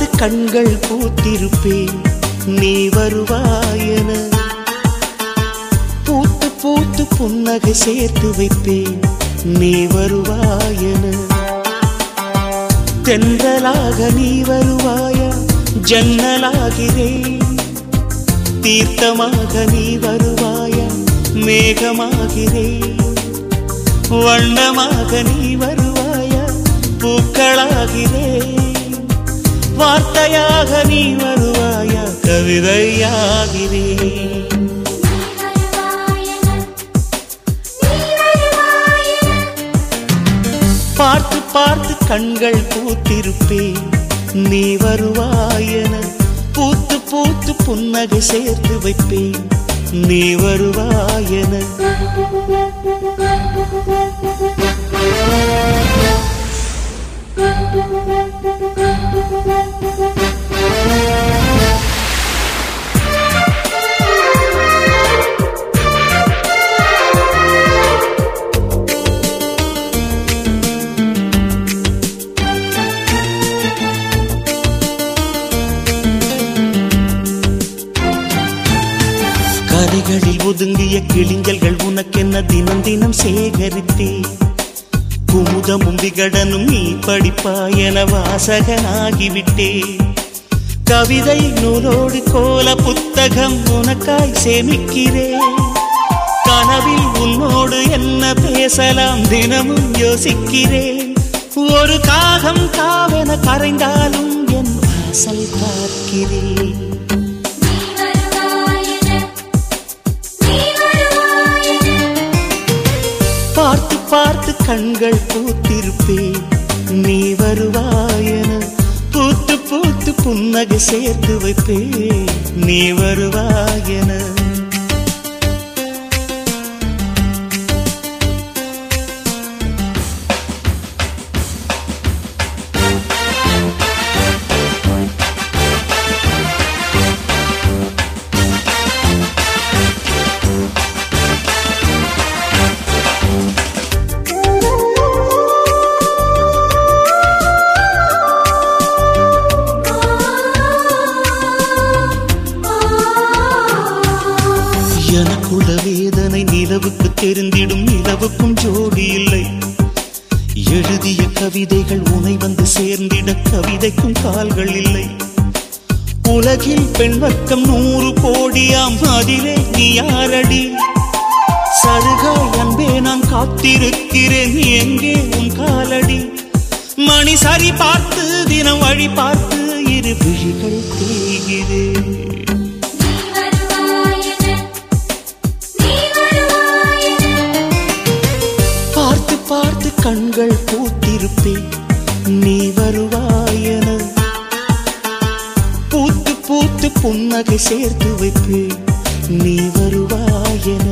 பார்த்து கண்கள் பூத்திருப்பேன் நீ வருவாயென. பூத்து பூத்து புன்னகை சேர்த்து வைப்பேன் நீ வருவாயென. தென்றலாக நீ வருவாயா ஜன்னலாகிறேன். தீர்த்தமாக நீ வருவாயா மேகமாகிறேன். வண்ணமாக நீ வருவாயா பூக்களாகிறேன். வார்த்தையாக நீ வருவாயா கவிதையாகிறேன். பார்த்து பார்த்து கண்கள் பூத்திருப்பேன் நீ வருவாயென. பூத்து பூத்து புன்னகை சேர்த்து வைப்பேன் நீ வருவாயென. கரைகளில் ஒதுங்கிய கிளிஞ்சல்கள் உனக்கென்ன தினம் தினம் சேகரித்தே. குமுதமும் விகடனும் நீ படிப்பாயென வாசகனாகிவிட்டே. கவிதை நூலோடு கோல புத்தகம் உனக்காய் சேமிக்கிறேன். கனவில் உன்னோடு என்ன பேசலாம் தினமும் யோசிக்கிறேன். ஒரு காகம் காவென கரைந்தாலும் என் வாசல் பார்க்கிறேன். பார்த்து பார்த்து கண்கள் பூத்திருப்பேன் நீ வருவாயென. பூத்து பூத்து புன்னகை சேர்த்து வைப்பேன் நீ வருவாயென. எனக்குள்ள வேதனை நிலவுக்கு தெரிந்திடும். நிலவுக்கும் ஜோடி இல்லை. எழுதிய கவிதைகள் உனை வந்து சேர்ந்திட கவிதைக்கும் கால்கள் இல்லை. உலகில் பெண் வர்க்கம் 100 கோடியாம் அதிலே நீ யாரடி? சருகாய் அன்பே நான் காத்திருக்கிறேன் எங்கே உன் காலடி? மணி சரி பார்த்து தினம் வழி பார்த்து இரு விழிகள் தேய்கிறேன். பார்த்து பார்த்து கண்கள் பூத்திருப்பேன் நீ வருவாயென. பூத்து பூத்து புன்னகை சேர்த்து வைப்பேன் நீ வருவாயென.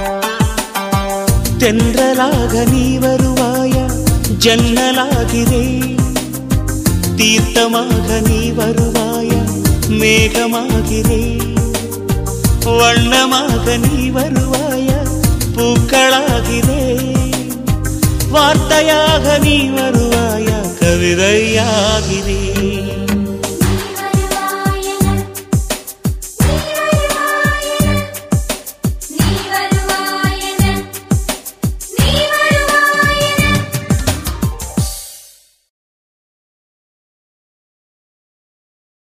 தென்றலாக நீ வருவாயா ஜன்னலாகிறேன். தீர்த்தமாக நீ வருவாயா மேகமாகிறேன். வண்ணமாக நீ வருவாயா பூக்களாகிறேன். வார்த்தையாக நீ வருவாயா கவிதையாகிறேன்.